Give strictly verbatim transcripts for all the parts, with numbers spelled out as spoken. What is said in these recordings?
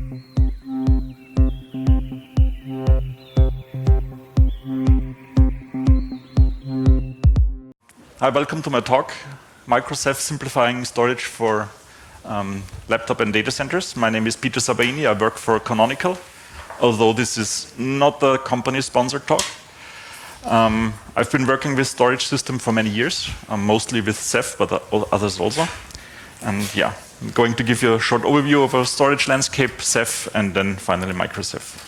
Hi, welcome to my talk, Microceph Simplifying Storage for um, Laptop and Data Centers. My name is Peter Sabaini. I work for Canonical, although this is not a company-sponsored talk. Um, I've been working with storage system for many years, um, mostly with Ceph, but uh, others also. And yeah, I'm going to give you a short overview of our storage landscape, Ceph, and then finally Microceph.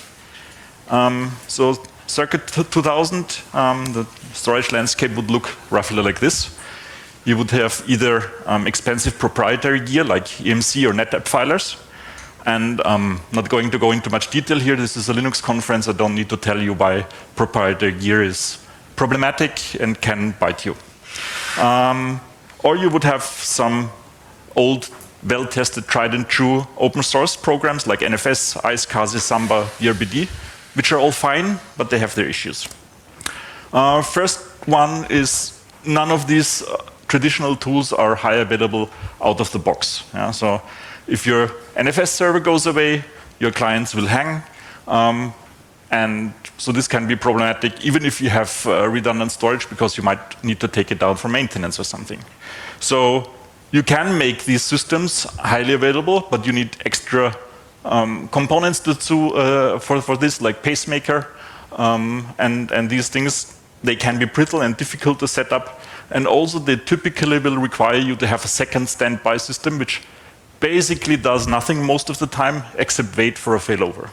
Um, so. Circa two thousand, um, the storage landscape would look roughly like this. You would have either um, expensive proprietary gear like E M C or NetApp filers. And um, not going to go into much detail here. This is a Linux conference. I don't need to tell you why proprietary gear is problematic and can bite you. Um, or you would have some old, well-tested, tried and true open source programs like N F S, iSCSI, Samba, D R B D, which are all fine, but they have their issues. Uh, first one is none of these uh, traditional tools are high available out of the box. Yeah? So if your N F S server goes away, your clients will hang. Um, and so this can be problematic, even if you have uh, redundant storage, because you might need to take it down for maintenance or something. So you can make these systems highly available, but you need extra Um, components to, to, uh, for, for this, like pacemaker, um, and, and these things, they can be brittle and difficult to set up. And also they typically will require you to have a second standby system, which basically does nothing most of the time, except wait for a failover.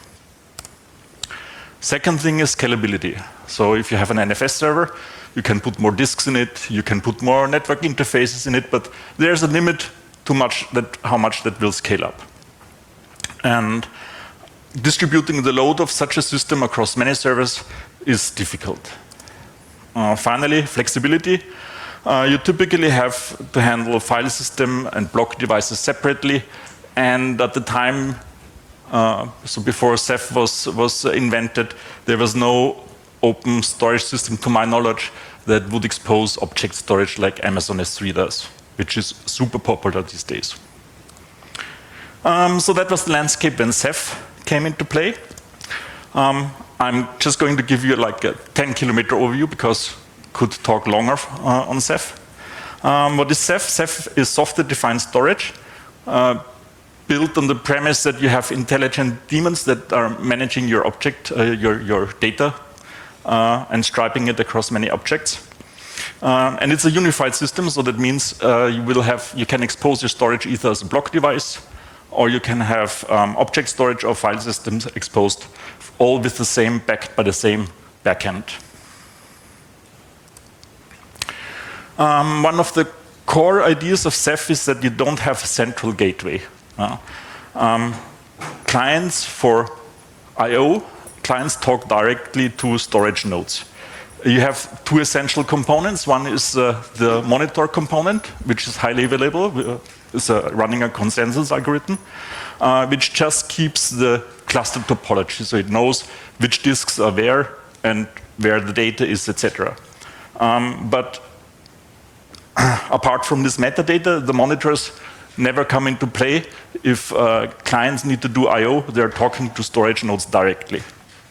Second thing is scalability. So if you have an N F S server, you can put more disks in it, you can put more network interfaces in it, but there's a limit to much that, how much that will scale up. And distributing the load of such a system across many servers is difficult. Uh, finally, flexibility. Uh, you typically have to handle a file system and block devices separately. And at the time, uh, so before Ceph was, was invented, there was no open storage system, to my knowledge, that would expose object storage like Amazon S three does, which is super popular these days. Um, so that was the landscape when Ceph came into play. Um, I'm just going to give you like a ten kilometer overview because I could talk longer uh, on Ceph. Um, what is Ceph? Ceph is software-defined storage uh, built on the premise that you have intelligent daemons that are managing your object, uh, your, your data, uh, and striping it across many objects. Um, and it's a unified system, so that means uh, you will have, you can expose your storage either as a block device, or you can have um, object storage or file systems exposed, all with the same, backed by the same backend. Um, one of the core ideas of Ceph is that you don't have a central gateway. Uh, um, clients for I O, clients talk directly to storage nodes. You have two essential components. One is uh, the monitor component, which is highly available. It's uh, running a consensus algorithm, uh, which just keeps the cluster topology, so it knows which disks are where and where the data is, et cetera. Um, but apart from this metadata, the monitors never come into play. If uh, clients need to do I O, they're talking to storage nodes directly.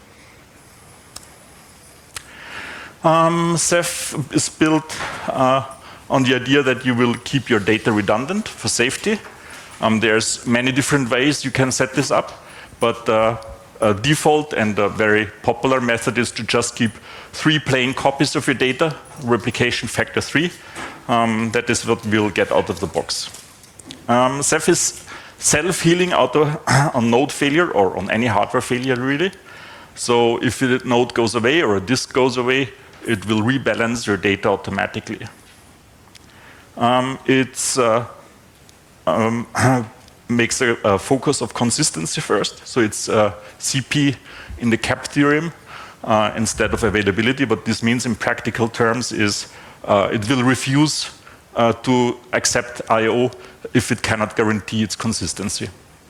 Um, Ceph is built uh, on the idea that you will keep your data redundant for safety. Um, there's many different ways you can set this up, but uh, a default and a very popular method is to just keep three plain copies of your data, replication factor three. Um, that is what we'll get out of the box. Um, Ceph is self-healing out of, on node failure or on any hardware failure, really. So if a node goes away or a disk goes away, it will rebalance your data automatically. Um, it's uh, um, makes a, a focus of consistency first. So it's uh, C P in the cap theorem uh, instead of availability. What this means in practical terms is uh, it will refuse uh, to accept I O if it cannot guarantee its consistency.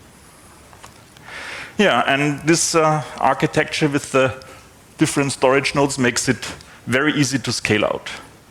Yeah, and this uh, architecture with the different storage nodes makes it very easy to scale out.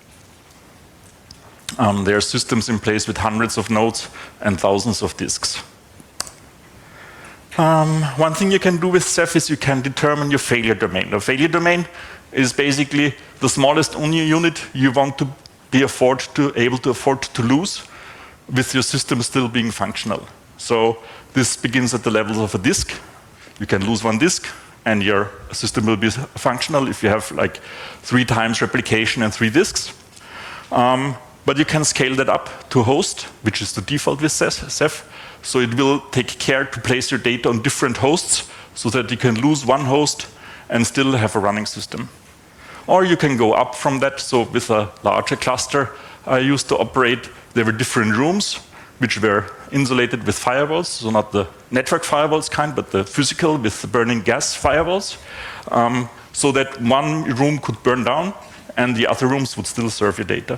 Um, there are systems in place with hundreds of nodes and thousands of disks. Um, one thing you can do with Ceph is you can determine your failure domain. The failure domain is basically the smallest onion unit you want to be afford to, able to afford to lose with your system still being functional. So this begins at the level of a disk. You can lose one disk and your system will be functional if you have like three times replication and three disks. Um, but you can scale that up to a host, which is the default with Ceph. So it will take care to place your data on different hosts so that you can lose one host and still have a running system. Or you can go up from that. So with a larger cluster I used to operate, there were different rooms which were insulated with firewalls, so not the network firewalls kind, but the physical with the burning gas firewalls, um, so that one room could burn down and the other rooms would still serve your data.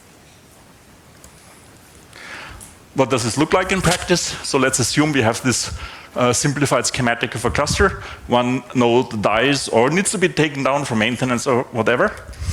What does this look like in practice? So let's assume we have this uh, simplified schematic of a cluster. One node dies or needs to be taken down for maintenance or whatever.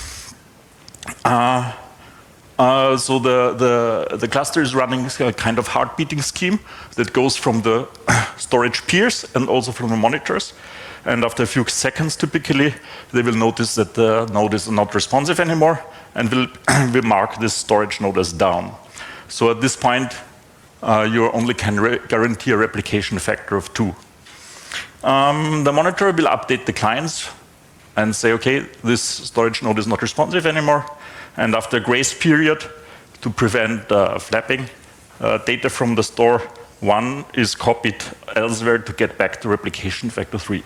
Uh, uh, so the, the, the cluster is running a kind of heart-beating scheme that goes from the storage peers and also from the monitors. And after a few seconds, typically, they will notice that the node is not responsive anymore and will, will mark this storage node as down. So at this point, Uh, you only can guarantee a replication factor of two. Um, the monitor will update the clients and say, okay, this storage node is not responsive anymore. And after a grace period, to prevent uh, flapping, uh, data from the store one is copied elsewhere to get back to replication factor three.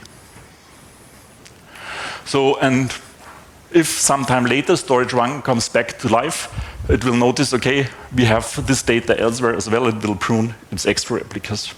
So, and if sometime later storage one comes back to life, it will notice, okay, we have this data elsewhere as well, it will prune its extra replicas.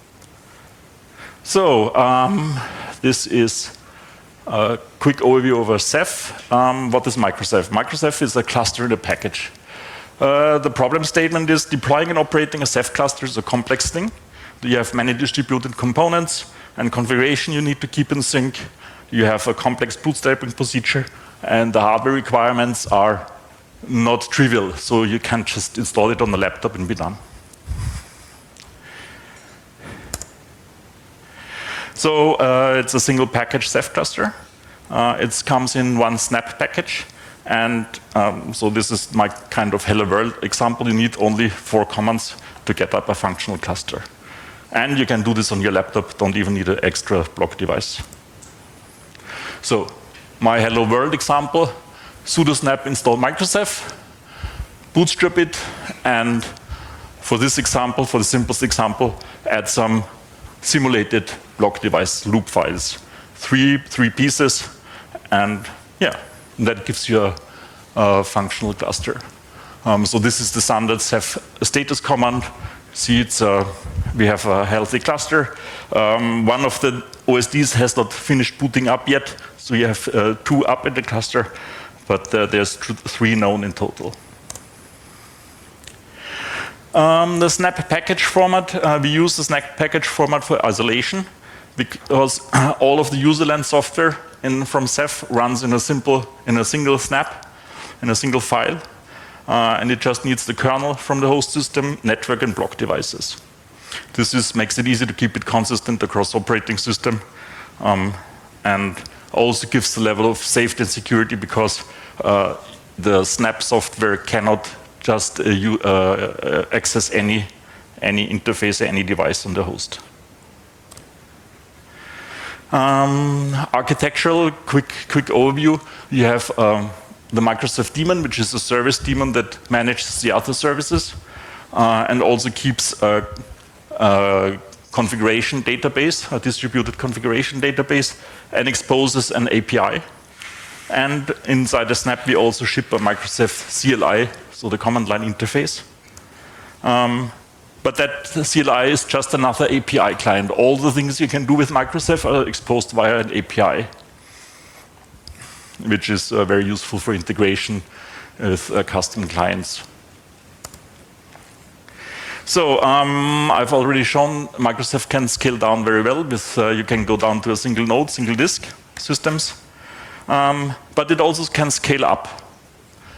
So, um, this is a quick overview of a Ceph. Um, what is MicroCeph? MicroCeph is a cluster in a package. Uh, the problem statement is deploying and operating a Ceph cluster is a complex thing. You have many distributed components and configuration you need to keep in sync. You have a complex bootstrapping procedure, and the hardware requirements are not trivial, so you can't just install it on the laptop and be done. So uh, it's a single package Ceph cluster. Uh, it comes in one snap package, and um, so this is my kind of hello world example. You need only four commands to get up a functional cluster. And you can do this on your laptop, don't even need an extra block device. So my hello world example, sudo snap install MicroCeph, bootstrap it, and for this example, for the simplest example, add some simulated block device loop files. Three, three pieces, and yeah, that gives you a, a functional cluster. Um, so this is the standard Ceph status command. See, it's uh, we have a healthy cluster. Um, one of the O S Ds has not finished booting up yet, so you have uh, two up in the cluster. But uh, there's three known in total. Um, the snap package format, uh, we use the snap package format for isolation because all of the userland software in, from Ceph runs in a simple, in a single snap, in a single file, uh, and it just needs the kernel from the host system, network, and block devices. This is, makes it easy to keep it consistent across operating system, um, and also gives the level of safety and security because uh, the snap software cannot just uh, you, uh, access any, any interface or any device on the host. Um, architectural, quick, quick overview. You have um, the MicroCeph daemon, which is a service daemon that manages the other services uh, and also keeps a, a configuration database, a distributed configuration database, and exposes an A P I. And inside the snap, we also ship a MicroCeph C L I, so the command line interface. Um, but that C L I is just another A P I client. All the things you can do with MicroCeph are exposed via an A P I, which is uh, very useful for integration with uh, custom clients. So um, I've already shown MicroCeph can scale down very well. With uh, you can go down to a single node, single disk systems. Um, but it also can scale up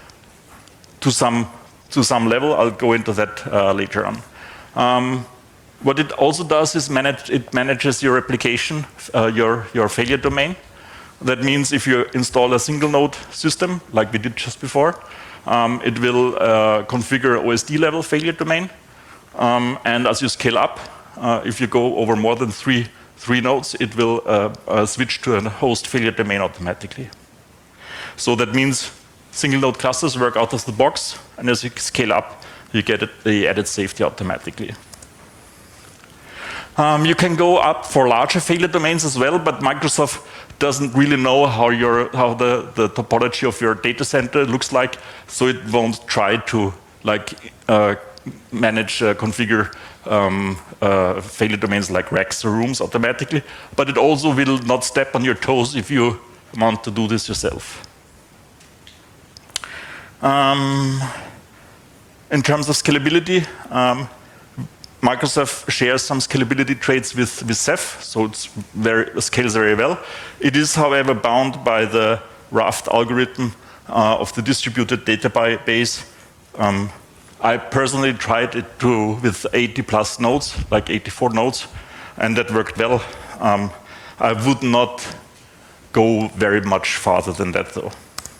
to some, to some level. I'll go into that uh, later on. Um, What it also does is manage, it manages your application, uh, your, your failure domain. That means if you install a single node system, like we did just before, um, it will uh, configure O S D level failure domain. Um, and as you scale up, uh, if you go over more than three, three nodes, it will uh, uh, switch to a host failure domain automatically. So that means single node clusters work out of the box, and as you scale up, you get it, the added safety automatically. Um, you can go up for larger failure domains as well, but Microsoft doesn't really know how, your, how the, the topology of your data center looks like, so it won't try to like uh, manage, uh, configure um, uh, failure domains like racks or rooms automatically, but it also will not step on your toes if you want to do this yourself. Um, in terms of scalability, um, Microsoft shares some scalability traits with, with Ceph, so it very, scales very well. It is, however, bound by the Raft algorithm uh, of the distributed database. Um, I personally tried it to, with eighty plus nodes, like eighty-four nodes, and that worked well. Um, I would not go very much farther than that, though.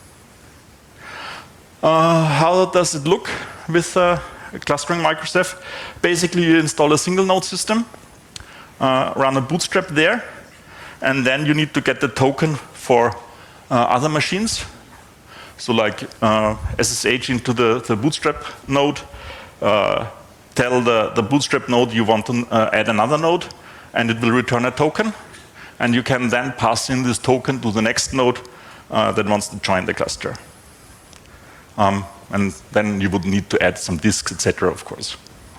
Uh, how does it look with uh, clustering Microceph? Basically, you install a single node system, uh, run a bootstrap there, and then you need to get the token for uh, other machines. So like uh, S S H into the, the bootstrap node, uh, tell the, the bootstrap node you want to uh, add another node, and it will return a token. And you can then pass in this token to the next node uh, that wants to join the cluster. Um, and then you would need to add some disks, et cetera, of course.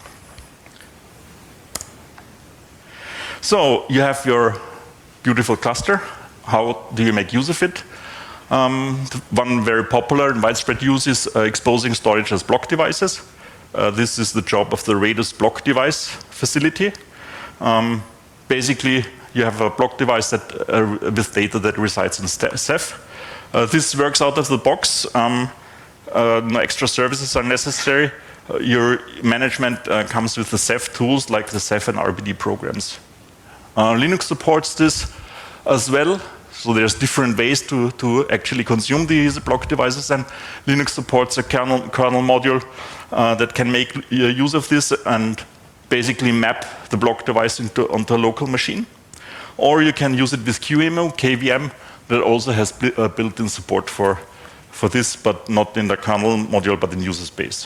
So you have your beautiful cluster. How do you make use of it? Um, one very popular and widespread use is uh, exposing storage as block devices. Uh, this is the job of the Rados block device facility. Um, basically, you have a block device that, uh, with data that resides in Ceph. Uh, this works out of the box. Um, Uh, no extra services are necessary. Uh, your management uh, comes with the Ceph tools like the Ceph and R B D programs. Uh, Linux supports this as well, so there's different ways to, to actually consume these block devices, and Linux supports a kernel, kernel module uh, that can make uh, use of this and basically map the block device into, onto a local machine. Or you can use it with Q E M U, K V M, that also has uh, built-in support for for this, but not in the kernel module, but in user space.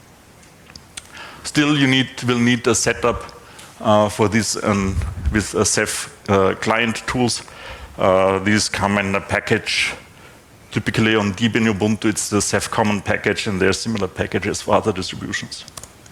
Still, you need, will need a setup uh, for this um, with a Ceph uh, client tools. Uh, these come in a package. Typically on Debian Ubuntu, it's the Ceph common package, and there are similar packages for other distributions.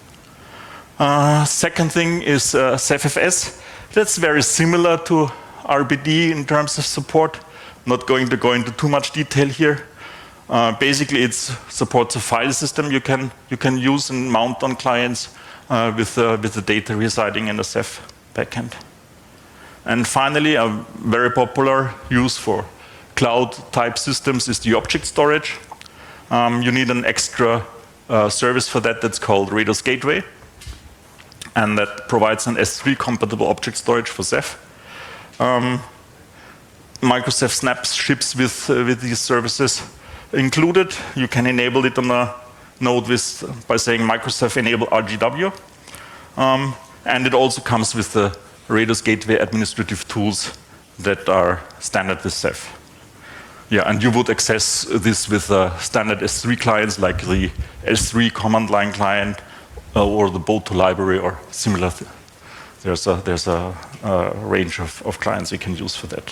Uh, second thing is uh, CephFS. That's very similar to R B D in terms of support. Not going to go into too much detail here. Uh, basically, it supports a file system you can you can use and mount on clients uh, with uh, with the data residing in the Ceph backend. And finally, a very popular use for cloud-type systems is the object storage. Um, you need an extra uh, service for that that's called Rados Gateway, and that provides an S three compatible object storage for Ceph. Um, Microsoft Snaps ships with uh, with these services included. You can enable it on a node with, by saying Microsoft enable R G W. Um, and it also comes with the Rados Gateway administrative tools that are standard with Ceph. Yeah, and you would access this with uh, standard S three clients like the S three command line client uh, or the Boto library or similar. Th there's a, there's a, a range of, of clients you can use for that.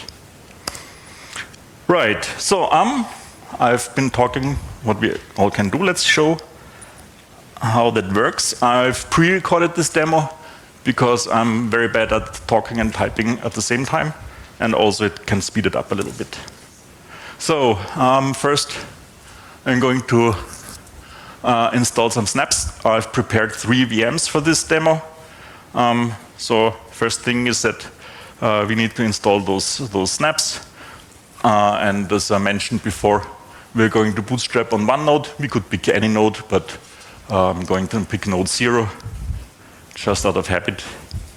Right, so um, I've been talking what we all can do. Let's show how that works. I've pre-recorded this demo because I'm very bad at talking and typing at the same time, and also it can speed it up a little bit. So um, first I'm going to uh, install some snaps. I've prepared three V Ms for this demo. Um, so first thing is that uh, we need to install those, those snaps. Uh, and as I mentioned before, we're going to bootstrap on one node. We could pick any node, but uh, I'm going to pick node zero, just out of habit.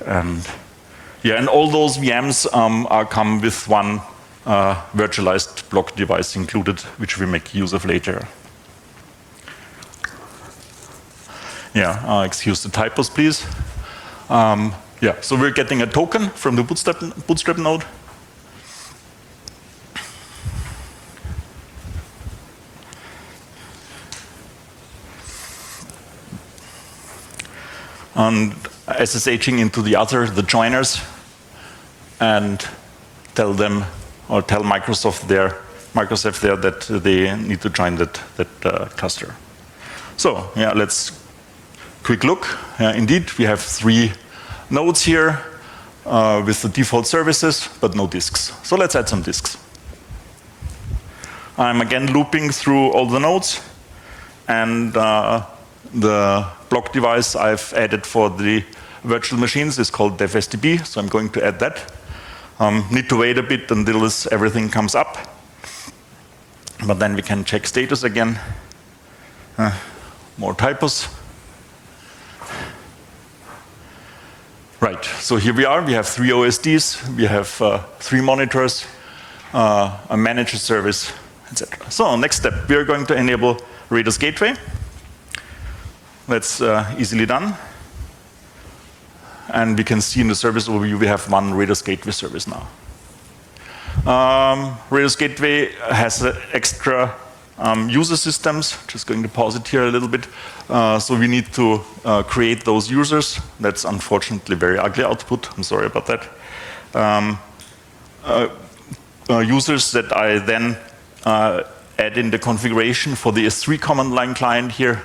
And yeah, and all those V Ms um, are come with one uh, virtualized block device included, which we make use of later. Yeah, uh, excuse the typos, please. Um, yeah, so we're getting a token from the Bootstrap, Bootstrap node. And SSHing into the other, the joiners, and tell them, or tell Microsoft there, Microsoft there that they need to join that, that uh, cluster. So, yeah, let's quick look. Uh, indeed, we have three nodes here uh, with the default services, but no disks. So let's add some disks. I'm again looping through all the nodes, and uh, the block device I've added for the virtual machines is called DevSDB, so I'm going to add that. Um, need to wait a bit until this, everything comes up, but then we can check status again. Uh, more typos. Right, so here we are, we have three O S Ds, we have uh, three monitors, uh, a manager service, et cetera. So next step, we are going to enable Rados Gateway. That's uh, easily done. And we can see in the service overview we have one Rados Gateway service now. Um, Rados Gateway has uh, extra um, user systems. Just going to pause it here a little bit. Uh, so we need to uh, create those users. That's unfortunately very ugly output. I'm sorry about that. Um, uh, uh, users that I then uh, add in the configuration for the S three command line client here.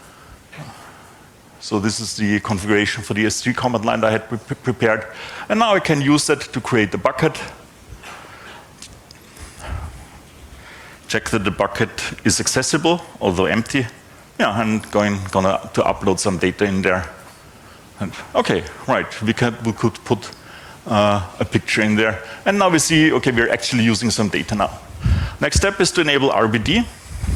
So this is the configuration for the S three command line that I had pre prepared. And now I can use that to create a bucket. Check that the bucket is accessible, although empty. Yeah, and going gonna to upload some data in there. And okay, right, we, can, we could put uh, a picture in there. And now we see, okay, we're actually using some data now. Next step is to enable R B D.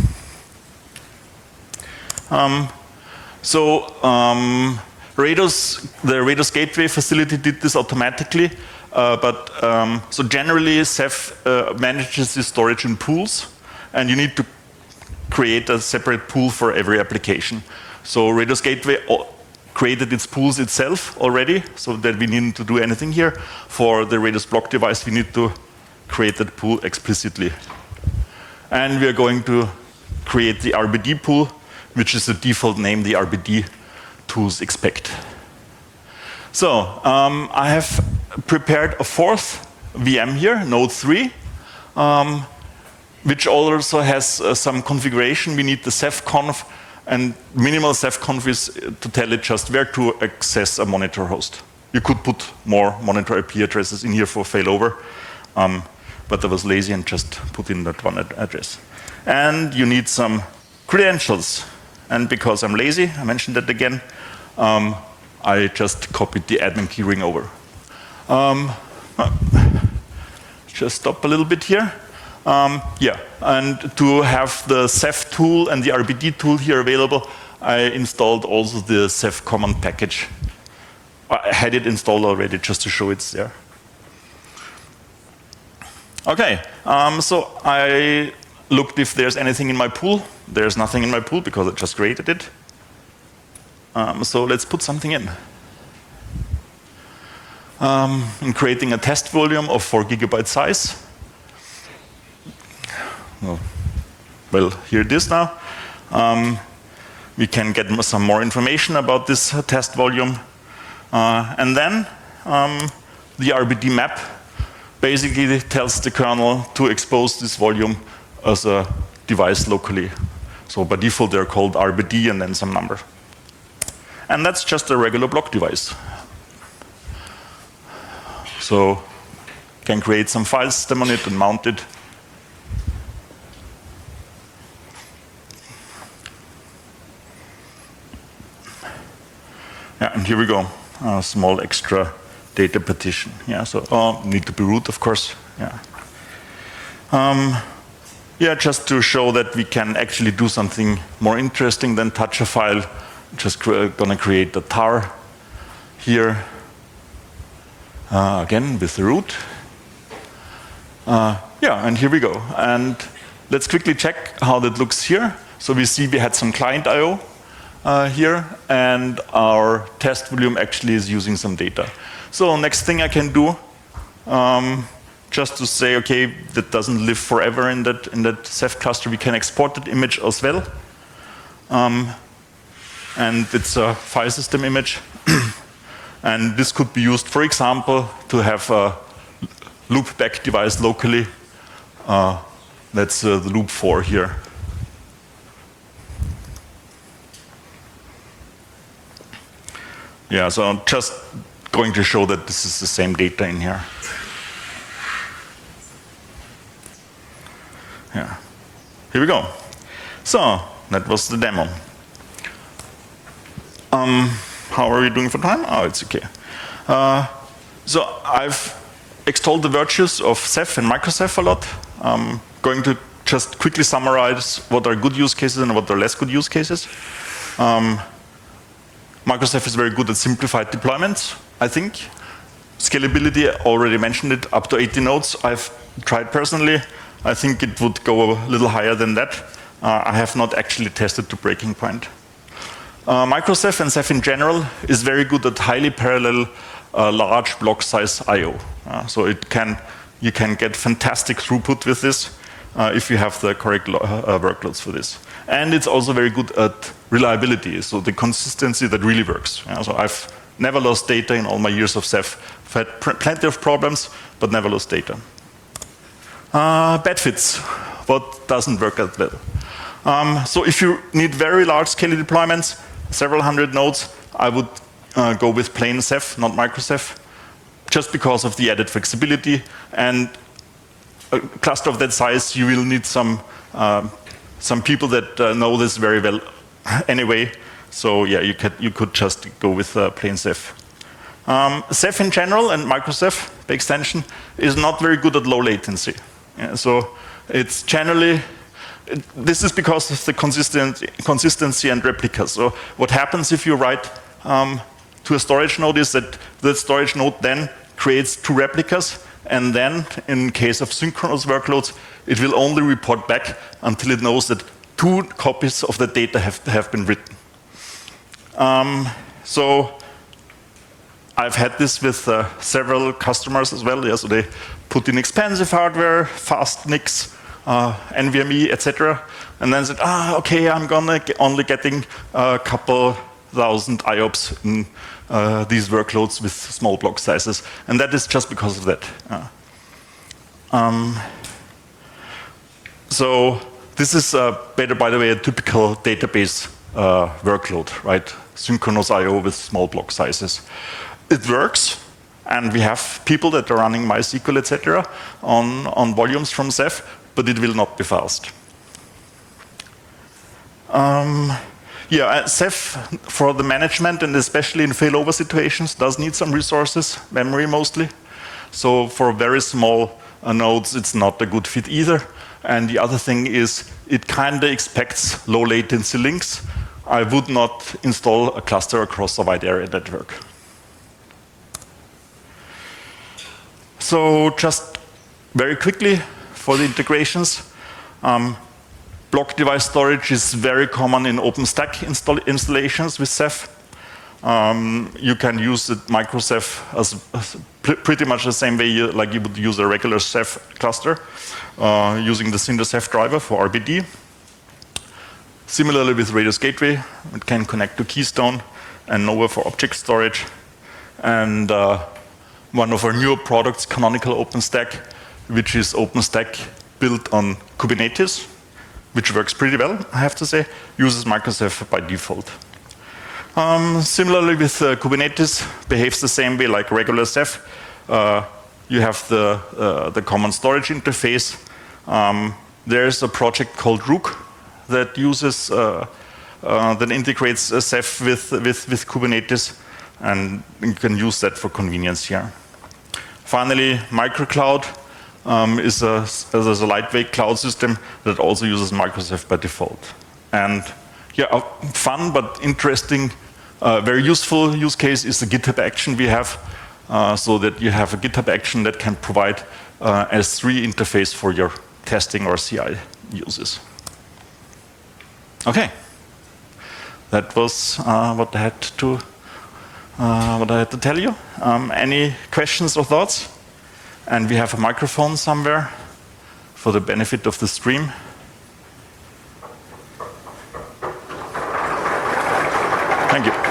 Um, So um, Rados, the Rados Gateway facility did this automatically, uh, but um, so generally Ceph uh, manages the storage in pools, and you need to create a separate pool for every application. So Rados Gateway created its pools itself already, so that we needn't to do anything here. For the Rados block device, we need to create that pool explicitly. And we are going to create the R B D pool, which is the default name the R B D tools expect. So um, I have prepared a fourth V M here, node three, um, which also has uh, some configuration. We need the cephconf, and minimal cephconf is to tell it just where to access a monitor host. You could put more monitor I P addresses in here for failover, um, but I was lazy and just put in that one ad address. And you need some credentials. And because I'm lazy, I mentioned that again, um, I just copied the admin keyring over. Um, just stop a little bit here. Um, yeah, and to have the Ceph tool and the R B D tool here available, I installed also the Ceph command package. I had it installed already just to show it's there. Okay, um, so I looked if there's anything in my pool. There's nothing in my pool because I just created it. Um, so let's put something in. Um, I'm creating a test volume of four gigabyte size. Well, well here it is now. Um, we can get some more information about this uh, test volume. Uh, and then um, the R B D map basically tells the kernel to expose this volume as a device locally. So by default, they're called R B D and then some number. And that's just a regular block device. So can create some file system on it and mount it. Yeah, and here we go. A small extra data partition. Yeah, so oh, need to be root, of course. Yeah. Um, Yeah, just to show that we can actually do something more interesting than touch a file. Just cre gonna create the tar here. uh, again with the root. Uh, yeah, and here we go. And let's quickly check how that looks here. So we see we had some client I O uh, here, and our test volume actually is using some data. So next thing I can do, um, just to say, okay, that doesn't live forever in that in that Ceph cluster, we can export that image as well. Um, and it's a file system image. And this could be used, for example, to have a loopback device locally. Uh, that's uh, the loop four here. Yeah, so I'm just going to show that this is the same data in here. Yeah, here we go. So that was the demo. Um, how are we doing for time? Oh, it's okay. Uh, so I've extolled the virtues of Ceph and MicroCeph a lot. I'm going to just quickly summarize what are good use cases and what are less good use cases. Um, MicroCeph is very good at simplified deployments, I think. Scalability, I already mentioned it, up to eighty nodes. I've tried personally. I think it would go a little higher than that. Uh, I have not actually tested to breaking point. Uh, MicroCeph and Ceph in general is very good at highly parallel, uh, large block size I O. Uh, so it can, you can get fantastic throughput with this uh, if you have the correct uh, workloads for this. And it's also very good at reliability, so the consistency that really works. Yeah, so I've never lost data in all my years of Ceph. I've had plenty of problems, but never lost data. Uh, bad fits, what doesn't work that well. Um, so if you need very large scale deployments, several hundred nodes, I would uh, go with plain Ceph, not MicroCeph, just because of the added flexibility. And a cluster of that size, you will need some um, some people that uh, know this very well anyway. So yeah, you could, you could just go with uh, plain Ceph. Um, Ceph in general and MicroCeph, by extension, is not very good at low latency. Yeah, so it's generally, it, this is because of the consistent, consistency and replicas. So what happens if you write um, to a storage node is that the storage node then creates two replicas, and then in case of synchronous workloads, it will only report back until it knows that two copies of the data have, have been written. Um, so I've had this with uh, several customers as well. Yeah, so they put in expensive hardware, fast N I Cs, uh, N V M e, et cetera, and then said, ah, okay, I'm gonna get only getting a couple thousand I O P S in uh, these workloads with small block sizes, and that is just because of that. Uh, um, so this is, uh, better, by the way, a typical database uh, workload, right? Synchronous I O with small block sizes. It works, and we have people that are running MySQL, et cetera, on, on volumes from Ceph, but it will not be fast. Um, yeah, Ceph for the management, and especially in failover situations, does need some resources, memory mostly. So for very small uh, nodes, it's not a good fit either. And the other thing is, it kind of expects low latency links. I would not install a cluster across a wide area network. So just very quickly for the integrations, um, block device storage is very common in OpenStack install installations with Ceph. Um, you can use it, MicroCeph as, as pr pretty much the same way you, like you would use a regular Ceph cluster, uh, using the Cinder Ceph driver for R B D. Similarly with Radius Gateway, it can connect to Keystone and Nova for object storage. And uh, one of our newer products, Canonical OpenStack, which is OpenStack built on Kubernetes, which works pretty well, I have to say, uses MicroCeph by default. Um, similarly with uh, Kubernetes, behaves the same way like regular Ceph. Uh, you have the, uh, the common storage interface. Um, there's a project called Rook that uses, uh, uh, that integrates uh, Ceph with, with, with Kubernetes, and you can use that for convenience here. Finally, MicroCloud um, is, a, is a lightweight cloud system that also uses MicroCeph by default. And yeah, a fun but interesting, uh, very useful use case is the GitHub Action we have. uh, so that you have a GitHub action that can provide uh, a S three interface for your testing or C I uses. Okay, that was uh, what I had to uh, what I had to tell you. Um, any questions or thoughts? And we have a microphone somewhere for the benefit of the stream. Thank you.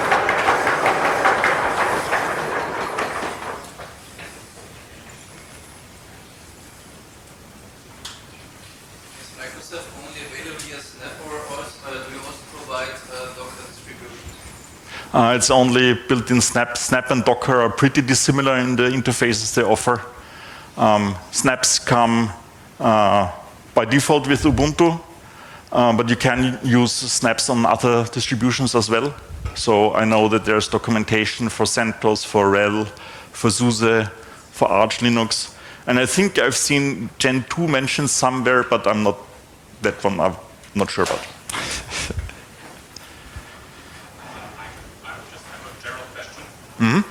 Is Microsoft only available via Snap, or also, uh, do you also provide uh, Docker distribution? Uh, it's only built in Snap. Snap and Docker are pretty dissimilar in the interfaces they offer. Um, Snaps come uh, by default with Ubuntu, uh, but you can use Snaps on other distributions as well. So I know that there's documentation for CentOS, for RHEL, for SUSE, for Arch Linux. And I think I've seen Gen two mentioned somewhere, but I'm not, that one I'm not sure about. I just have a general question. Mm-hmm.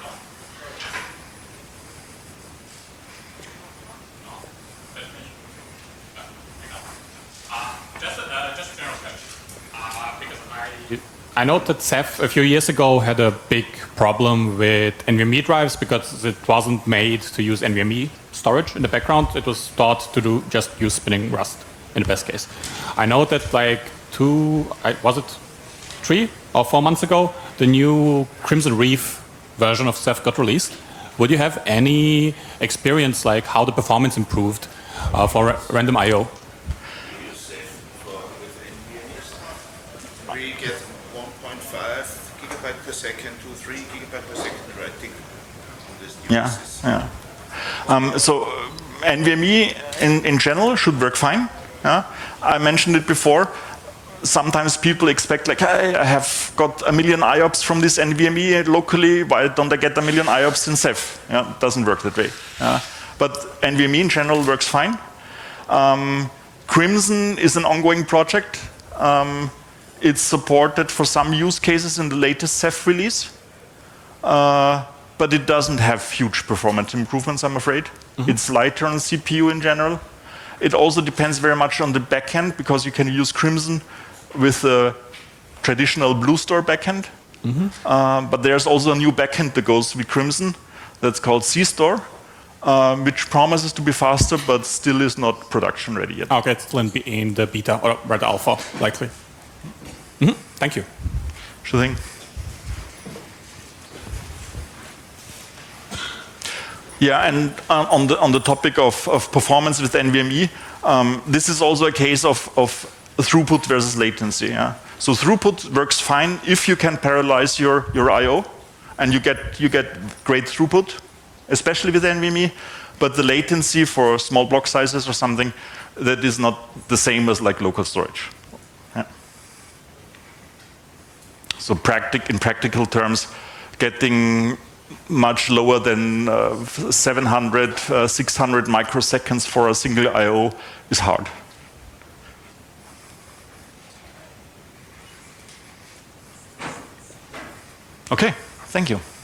I know that Ceph a few years ago had a big problem with NVMe drives because it wasn't made to use NVMe storage in the background. It was thought to do just use spinning Rust in the best case. I know that like two, was it three or four months ago, the new Crimson Reef version of Ceph got released. Would you have any experience like how the performance improved uh, for ra random I O? We get one point five gigabyte per second to three gigabyte per second writing on this devices. Yeah, yeah. Um, so uh, NVMe in, in general should work fine. Yeah? I mentioned it before. Sometimes people expect like, hey, I have got a million I O P S from this NVMe locally, why don't I get a million I O P S in Ceph? Yeah, it doesn't work that way. Yeah? But NVMe in general works fine. Um, Crimson is an ongoing project. Um, It's supported for some use cases in the latest Ceph release, uh, but it doesn't have huge performance improvements, I'm afraid. Mm-hmm. It's lighter on C P U in general. It also depends very much on the backend, because you can use Crimson with a traditional BlueStore backend, mm-hmm. uh, but there's also a new backend that goes with Crimson that's called CStore, uh, which promises to be faster, but still is not production ready yet. Okay, it's still in, in the beta or the alpha, likely. Mm-hmm. Thank you. Sure thing. Yeah, and uh, on the on the topic of, of performance with NVMe, um, this is also a case of, of throughput versus latency. Yeah? So throughput works fine if you can parallelize your, your I O, and you get you get great throughput, especially with NVMe. But the latency for small block sizes or something, that is not the same as like local storage. So practic in practical terms, getting much lower than uh, seven hundred, uh, six hundred microseconds for a single I O is hard. Okay, thank you.